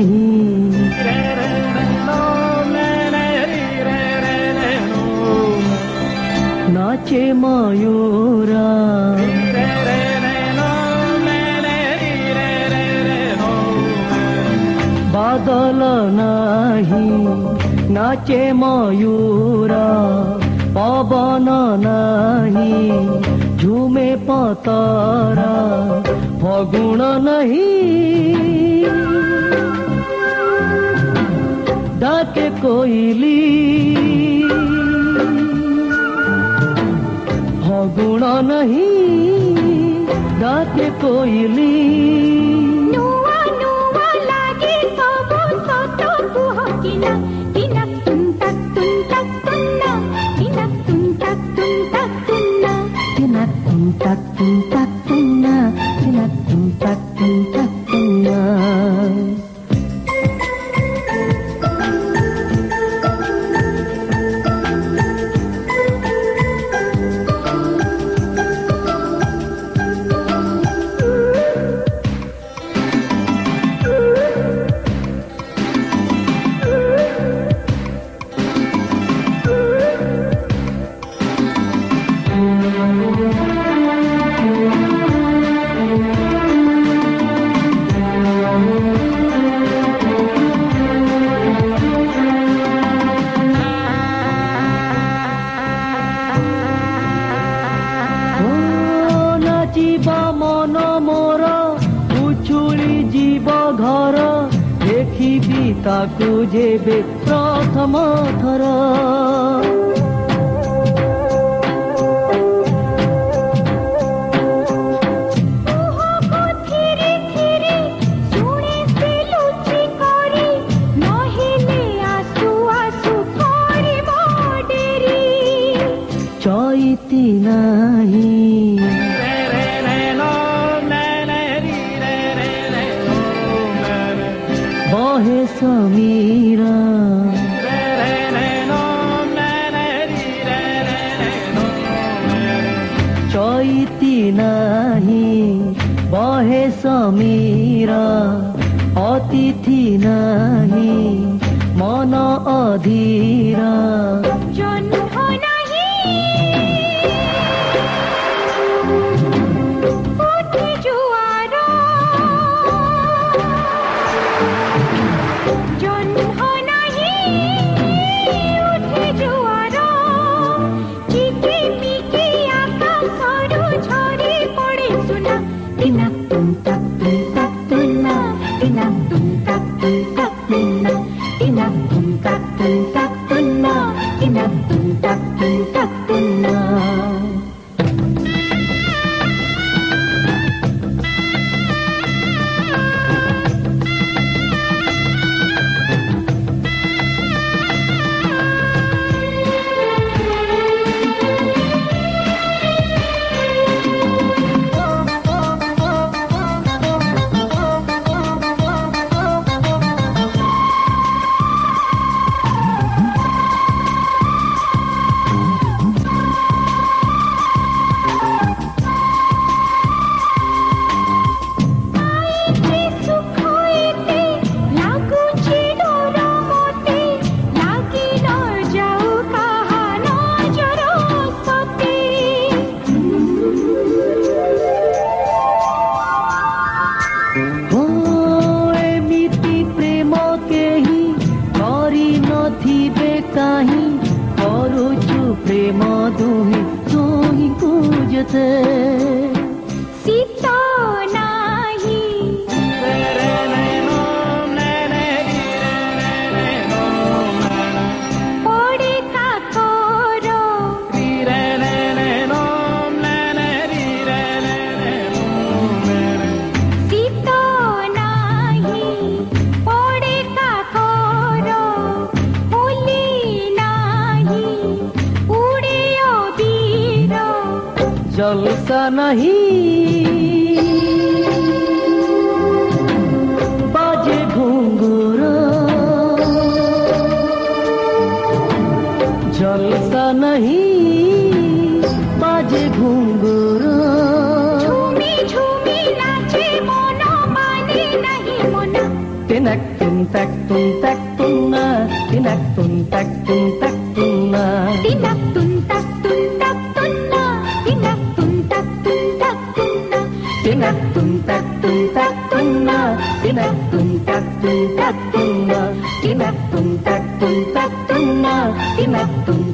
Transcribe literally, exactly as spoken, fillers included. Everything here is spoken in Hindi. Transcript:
नहीं, नाचे मयूरा बादल नहीं, नाचे मयूरा पवन नहीं, झूमे पतरा फगुण नहीं, डाके कोयली फगुण नहीं, डाके कोयली मन मोर उछुली जीव घर देखिबी ताकू जेबे प्रथम थर चैती नहीं बहे समीरा चैती नहीं बहे समीरा अतिथि नहीं मन अधीरा प्रेम दुहि तुहि पूजते सीता नाही ओडे काकोरो सीता नाही ओडे काकोरो होली नाही जलसा नहीं बाजे घुंघरू जलसा नहीं बाजे घुंघरू झूमी झूमी नाचे मन माने नहीं मन తినక్కుం తక్కుం తక్కున్న తినక్కుం తక్కుం తక్కున్న తినక్కుం తక్కుం తక్కున్న తినక్కుం తక్కుం తక్కున్న తినక్కుం తక్కుం తక్కున్న తినక్కుం తక్కుం తక్కున్న తినక్కుం తక్కుం తక్కున్న తినక్కుం